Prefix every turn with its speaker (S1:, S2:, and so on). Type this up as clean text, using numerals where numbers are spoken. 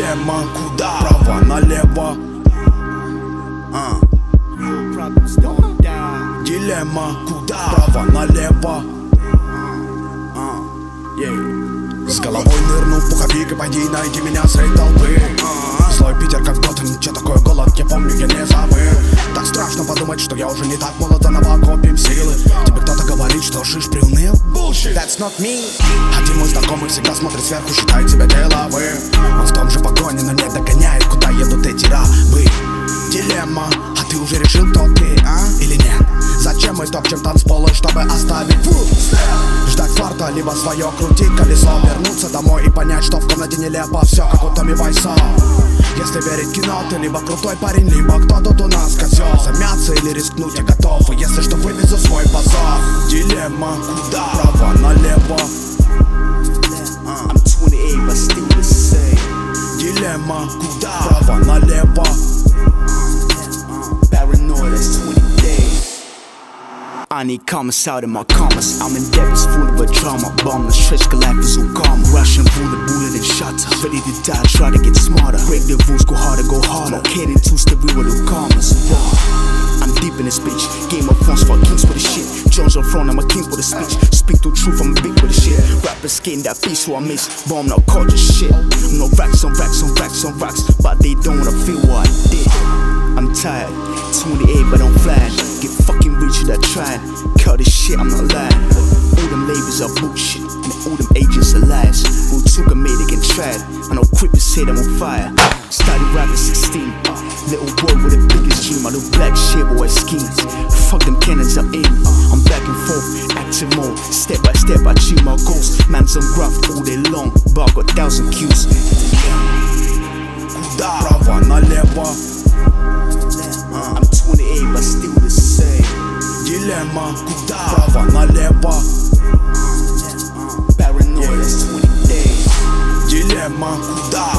S1: Дилемма, куда? Право налево. Дилемма, куда? Право налево. С головой нырнул в пуховик и пойди найди меня среди толпы. Злой Питер как Готэм, че такое голод, я помню, я не забыл. Так страшно подумать, что я уже не так молод, заново копим силы. Тебе кто-то говорит, что шиш приуныл? Bullshit, that's not me. Один мой знакомый всегда смотрит сверху, считает себя деловым. Он в том же погоне, но не догоняет, куда едут эти рабы. Дилемма, а ты уже решил, кто ты, а? Или нет? Зачем мы топчем танцполы, чтобы оставить ждать фарта, либо свое крутить колесо, вернуться домой и понять, что в комнате нелепо все, как у Томми Вайса. Если верить кино, ты либо крутой парень, либо кто тут у нас козел. Замяться или рискнуть я готов, и если что, вывезу свой позор. Дилемма, куда? Право налево.
S2: I'm 28 but still the same.
S1: Дилемма, куда? Право налево.
S2: Paranoid, that's 20 days. I need commas out in my commas. I'm in depths full of a drama. Bomb the stretch, life is all calm. Russian bullet and shutter. Ready to die, try to get smarter. Break the rules, go harder, go harder. No kidding, too stable with the commas. I'm deep in this bitch. Game of Thrones for kings for the shit. Jones on throne, I'm a king for the speech. Speak the truth, I'm big with the shit. Rappers skating that beast who I miss. Bomb now culture shit. No racks on racks on racks on racks, but they don't wanna feel what I did. I'm tired, 28 but I'm flying. Get fucking rich with that trying. Cut this shit, I'm not lying. All them labels are bullshit, and all them agents are lies. Who took a made it and tried. I know cripples say I'm on fire. Started rapping 16. Little boy with the biggest dream. I do black shit, boy schemes. Fuck them cannons, I'm in. I'm back and forth, active mode. Step by step, I achieve my goals. Man's on gruff all day long, but I got 1,000 cues.
S1: Куда? Право налево.
S2: I'm 28 but still the same.
S1: Дилемма, куда? Право налево.
S2: Paranoid, that's 20 days.
S1: Дилемма, куда?